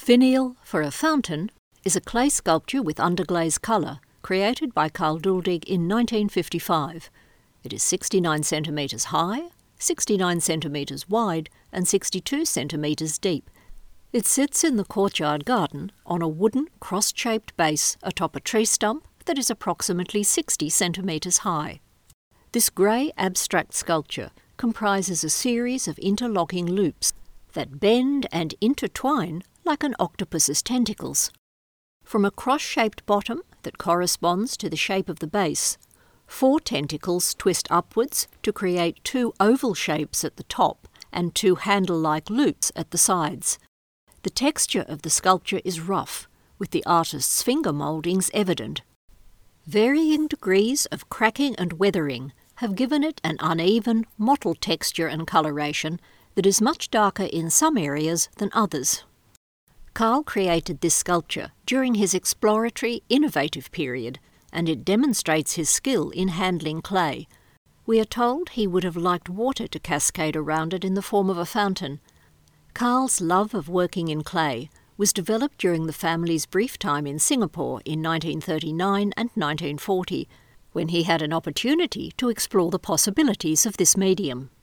Finial for a Fountain is a clay sculpture with underglaze colour created by Carl Duldig in 1955. It is 69 centimetres high, 69 centimetres wide and 62 centimetres deep. It sits in the courtyard garden on a wooden cross-shaped base atop a tree stump that is approximately 60 centimetres high. This grey abstract sculpture comprises a series of interlocking loops that bend and intertwine like an octopus's tentacles. From a cross-shaped bottom that corresponds to the shape of the base, 4 tentacles twist upwards to create 2 oval shapes at the top and 2 handle-like loops at the sides. The texture of the sculpture is rough, with the artist's finger mouldings evident. Varying degrees of cracking and weathering have given it an uneven, mottled texture and coloration that is much darker in some areas than others. Carl created this sculpture during his exploratory, innovative period, and it demonstrates his skill in handling clay. We are told he would have liked water to cascade around it in the form of a fountain. Carl's love of working in clay was developed during the family's brief time in Singapore in 1939 and 1940, when he had an opportunity to explore the possibilities of this medium.